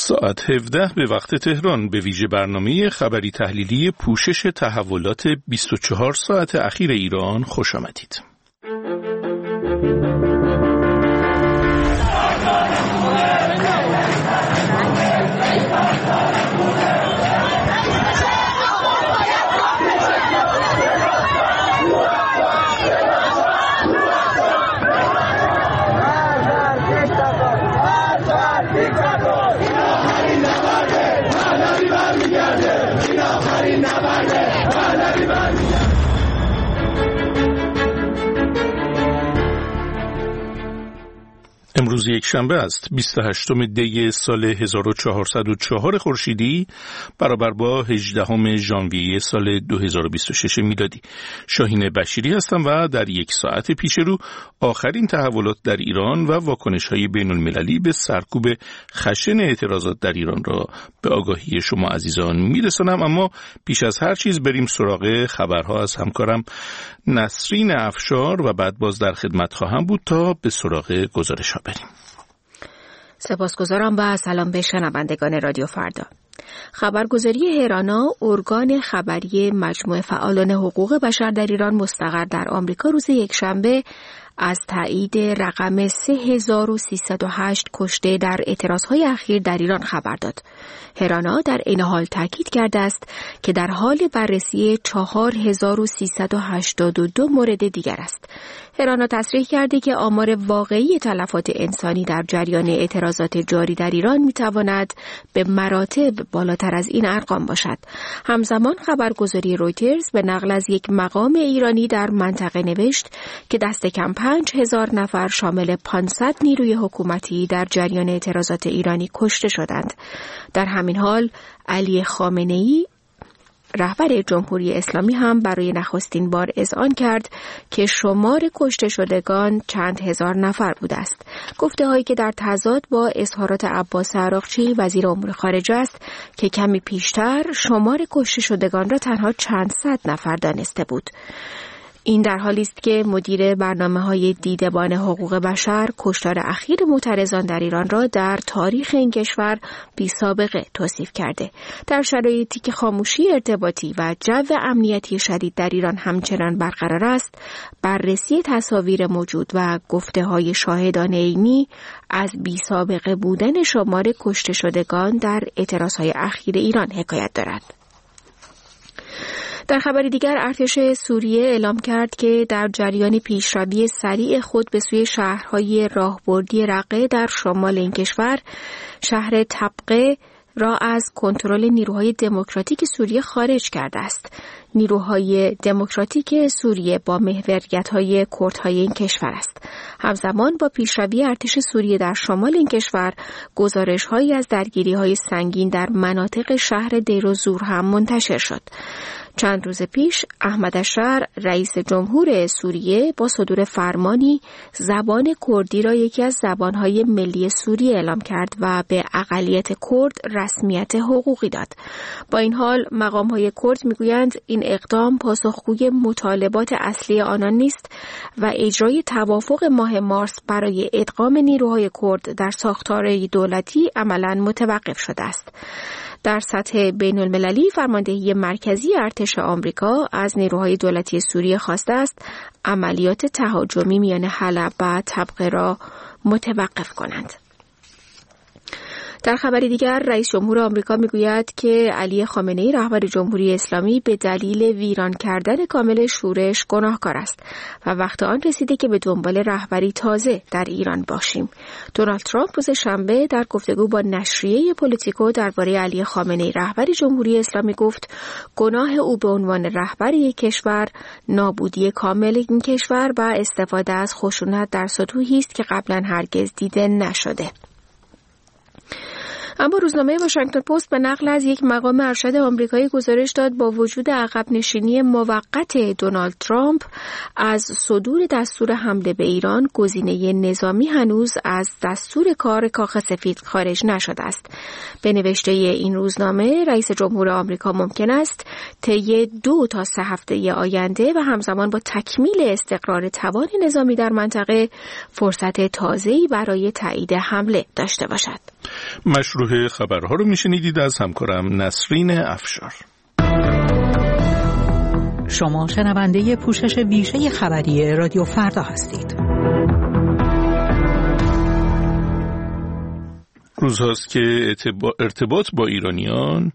ساعت 17 به وقت تهران به ویژه برنامه خبری تحلیلی پوشش تحولات 24 ساعت اخیر ایران خوش آمدید. امروز یک شنبه است، 28 دی سال 1404 خورشیدی برابر با 18 ژانویه سال 2026 میلادی. شاهین بشیری هستم و در یک ساعت پیش رو آخرین تحولات در ایران و واکنش‌های بین‌المللی به سرکوب خشن اعتراضات در ایران را به آگاهی شما عزیزان میرسانم. اما پیش از هر چیز بریم سراغ خبرها از همکارم نسرین افشار و بعد باز در خدمت خواهم بود تا به سراغ گزارش‌ها بریم. سپاسگزارم و سلام به شنوندگان رادیو فردا. خبرگزاری هرانا، ارگان خبری مجموعه فعالان حقوق بشر در ایران مستقر در آمریکا، روز یکشنبه از تایید رقم 3308 کشته در اعتراضهای اخیر در ایران خبر داد. هرانا در این حال تاکید کرده است که در حال بررسی 4382 مورد دیگر است. هرانا تصریح کرده که آمار واقعی تلفات انسانی در جریان اعتراضات جاری در ایران میتواند به مراتب بالاتر از این ارقام باشد. همزمان خبرگزاری رویترز به نقل از یک مقام ایرانی در منطقه نوشت که دست کم 5000 نفر شامل 500 نیروی حکومتی در جریان اعتراضات ایرانی کشته شدند. در همین حال علی خامنه‌ای رهبر جمهوری اسلامی هم برای نخستین بار اذعان کرد که شمار کشته شدگان چند هزار نفر بوده است. گفته‌هایی که در تضاد با اظهارات عباس عراقچی وزیر امور خارجه است که کمی پیشتر شمار کشته شدگان را تنها چند صد نفر دانسته بود. این در حالی است که مدیر برنامه‌های دیدبان حقوق بشر کشتار اخیر معترضان در ایران را در تاریخ این کشور بی‌سابقه توصیف کرده. در شرایطی که خاموشی ارتباطی و جو امنیتی شدید در ایران همچنان برقرار است، بررسی تصاویر موجود و گفته‌های شاهدان عینی از بی‌سابقه بودن شمار کشته شدگان در اعتراضهای اخیر ایران حکایت دارد. در خبری دیگر ارتش سوریه اعلام کرد که در جریان پیشروی سریع خود به سوی شهرهای راهبردی رقه در شمال این کشور، شهر طبقه را از کنترل نیروهای دموکراتیک سوریه خارج کرده است. نیروهای دموکراتیک سوریه با محوریت‌های کردهای این کشور است. همزمان با پیشروی ارتش سوریه در شمال این کشور، گزارش‌هایی از درگیری‌های سنگین در مناطق شهر دیرالزور هم منتشر شد. چند روز پیش احمد اشرر رئیس جمهور سوریه با صدور فرمانی زبان کردی را یکی از زبانهای ملی سوریه اعلام کرد و به اقلیت کرد رسمیت حقوقی داد. با این حال مقام‌های کرد میگویند این اقدام پاسخگوی مطالبات اصلی آنان نیست و اجرای توافق ماه مارس برای ادغام نیروهای کرد در ساختار دولتی عملاً متوقف شده است. در سطح بین المللی فرماندهی مرکزی ارتش آمریکا از نیروهای دولتی سوریه خواسته است عملیات تهاجمی میان حلب و طبقه را متوقف کنند. در خبری دیگر رئیس جمهور آمریکا میگوید که علی خامنه‌ای رهبر جمهوری اسلامی به دلیل ویران کردن کامل شورش گناهکار است و وقت آن رسیده که به دنبال رهبری تازه در ایران باشیم. دونالد ترامپ روز شنبه در گفتگو با نشریه پولیتیکو درباره علی خامنه‌ای رهبر جمهوری اسلامی گفت گناه او به عنوان رهبر یک کشور نابودی کامل این کشور و استفاده از خشونت در سطوحی است که قبلا هرگز دیده نشده. اما روزنامه واشنگتن پست به نقل از یک مقام ارشد آمریکایی گزارش داد با وجود عقب نشینی موقت دونالد ترامپ از صدور دستور حمله به ایران، گزینه نظامی هنوز از دستور کار کاخ سفید خارج نشده است. به نوشته این روزنامه رئیس جمهور آمریکا ممکن است طی 2 تا 3 هفته آینده و همزمان با تکمیل استقرار توان نظامی در منطقه فرصت تازه‌ای برای تایید حمله داشته باشد. گروه خبرها رو میشنیدید از همکارم نسرین افشار. شما شنونده پوشش ویژه خبری رادیو فردا هستید. روزهاست که ارتباط با ایرانیان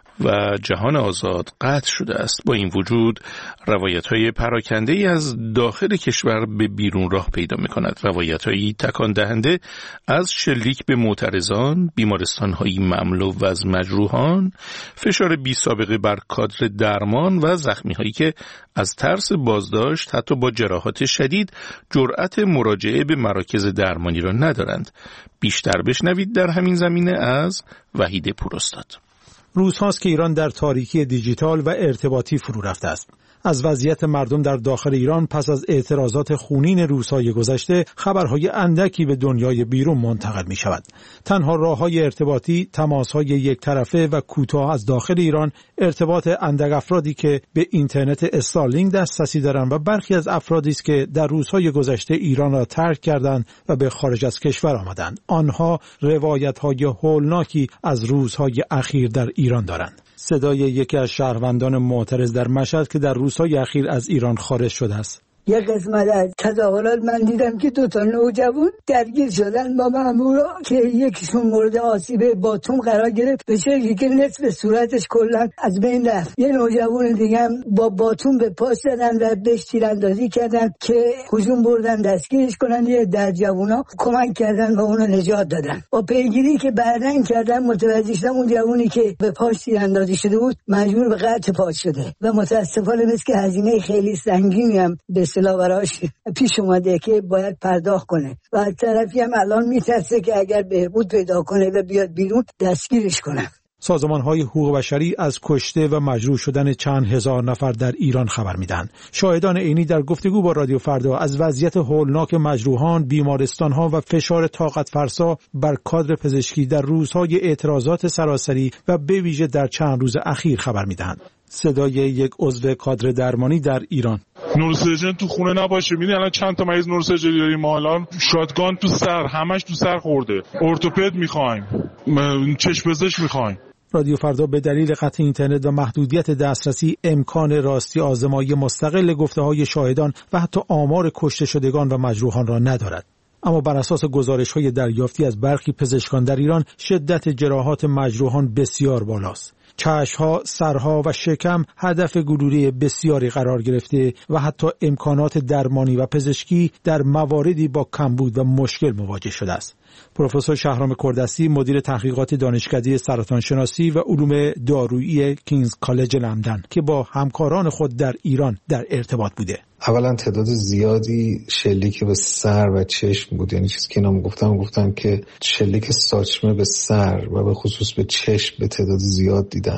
و جهان آزاد قطع شده است. با این وجود روایت‌های پراکنده‌ای از داخل کشور به بیرون راه پیدا می‌کند. روایت‌هایی تکان دهنده از شلیک به معترضان، بیمارستان‌هایی مملو از مجروحان، فشار بی‌سابقه بر کادر درمان و زخمی‌هایی که از ترس بازداشت حتی با جراحات شدید جرأت مراجعه به مراکز درمانی را ندارند. بیشتر بشنوید در همین زمینه از وحید پوراستاد. روزهاست که ایران در تاریکی دیجیتال و ارتباطی فرو رفته است. از وضعیت مردم در داخل ایران پس از اعتراضات خونین روزهای گذشته خبرهای اندکی به دنیای بیرون منتقل می شود. تنها راههای ارتباطی تماسهای یک طرفه و کوتاه از داخل ایران، ارتباط اندک افرادی که به اینترنت استارلینک دسترسی دارند و برخی از افرادی است که در روزهای گذشته ایران را ترک کردند و به خارج از کشور آمدند. آنها روایت‌های هولناکی از روزهای اخیر در ایران دارند. صدای یکی از شهروندان معترض در مشهد که در روزهای اخیر از ایران خارج شده است. یک قسمت از تظاهرات من دیدم که 2 نوجوان درگیر شدن با مامورا که یکیشون مورد آسیب باتوم قرار گرفت، به شکلی که نصف صورتش کلا از بین رفت. یه نوجوان دیگه هم با باتوم به پاش زدن و بهش تیراندازی کردن که هجوم بردن دستگیرش کنن. یه در جوونا کمک کردن و اونو نجات دادن. با پیگیری که بعدن کردن متوجه شدم اون جوونی که به پاش تیراندازی شده بود مجبور به قطع پا شده و متاسفانه مثل که هزینه خیلی سنگینی هم به براش پیش اومده که باید پرداخت کنه و از طرفی هم الان میترسه که اگر بهبود پیدا کنه و بیاد بیرون دستگیرش کنه. سازمان‌های حقوق بشری از کشته و مجروح شدن چند هزار نفر در ایران خبر میدن. شاهدان عینی در گفتگو با رادیو فردا از وضعیت هولناک مجروحان، بیمارستان‌ها و فشار طاقت فرسا بر کادر پزشکی در روزهای اعتراضات سراسری و به ویژه در چند روز اخیر خبر میدن. صدای یک عضو کادر درمانی در ایران. نوروسرجن تو خونه نباشه. میدونی الان چند تا مریض نوروسرجری داریم ما الان؟ شاتگان تو سر، همش تو سر خورده. ارتوپد میخوایم، چشم پزشک میخوایم. رادیو فردا به دلیل قطع اینترنت و محدودیت دسترسی امکان راستی آزمایی مستقل گفته‌های شاهدان و حتی آمار کشته شدگان و مجروحان را ندارد. اما بر اساس گزارش‌های دریافتی از برخی پزشکان در ایران شدت جراحات مجروحان بسیار بالاست. چشم‌ها، سرها و شکم هدف گلوله بسیاری قرار گرفته و حتی امکانات درمانی و پزشکی در مواردی با کمبود و مشکل مواجه شده است. پروفسور شهرام کردستی مدیر تحقیقات دانشکده سرطان شناسی و علوم دارویی کینگز کالج لندن که با همکاران خود در ایران در ارتباط بوده. اولا تعداد زیادی شلیک به سر و چشم بود. یعنی چیزی که اینا گفتم که شلیک ساچمه به سر و به خصوص به چشم به تعداد زیاد دیدن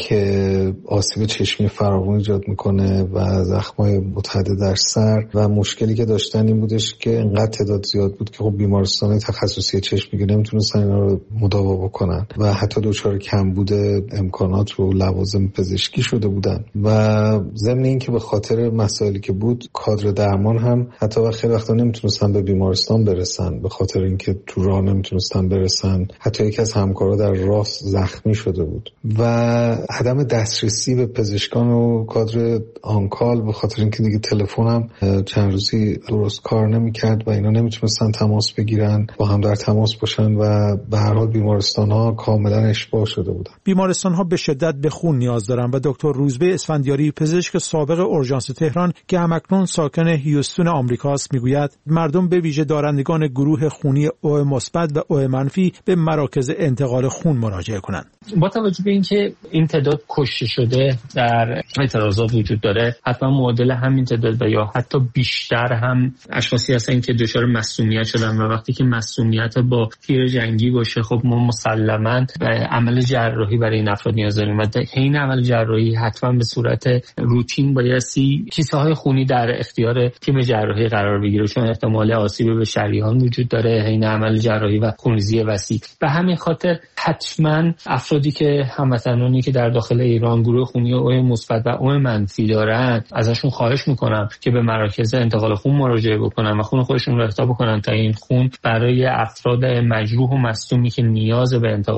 که آسیب چشمی فراوان ایجاد میکنه و زخمای متعدد در سر و مشکلی که داشتن این بودش که انقدر تعداد زیاد بود که خب بیمارستان تخصصی چشم دیگه نمیتونستن اینا رو مداوا بکنن و حتی دچار کمبود امکانات و لوازم پزشکی شده بودن و ضمن این که به خاطر مسائلی که بود کادر درمان هم حتی خیلی وقتا نمیتونستن به بیمارستان برسن به خاطر اینکه تو راه نمیتونستن برسن. حتی یکی از همکارا در راه زخمی شده بود و عدم دسترسی به پزشکان و کادر آنکال به خاطر اینکه دیگه تلفن هم چند روزی درست کار نمیکرد و اینا نمیتونستن تماس بگیرن با هم در تماس باشن و به هر حال بیمارستان‌ها کاملا اشباع شده بودن. بیمارستان‌ها به شدت به خون نیاز دارن و دکتر روزبه اسفندیاری پزشک سابق اورژانس تهران که همکنون ساکن هیوستون آمریکاست میگوید مردم به ویژه دارندگان گروه خونی او مثبت و او منفی به مراکز انتقال خون مراجعه کنند. با توجه به اینکه این تعداد کشته شده در اعتراضات وجود داره، حتما معادل همین تعداد و یا حتی بیشتر هم اشخاصی هستن که دچار مسمومیت شدن و وقتی که مسمومیت با تیر جنگی باشه خب ما مسلماً عمل جراحی برای این افراد نیاز داریم و این عمل جراحی حتما به صورت روتین بایستی کیسه های خونی در اختیار تیم جراحی قرار بگیره چون احتمال آسیب به شریان وجود داره حین عمل جراحی و خونریزی وسیع. به همین خاطر حتما افرادی که هموطنانی که در داخل ایران گروه خونی او مثبت و او منفی دارن ازشون خواهش میکنم که به مراکز انتقال خون مراجعه بکنن و خون خودشون رو اهدا بکنن تا این خون برای افراد مجروح و مصدومی که نیاز به انتقال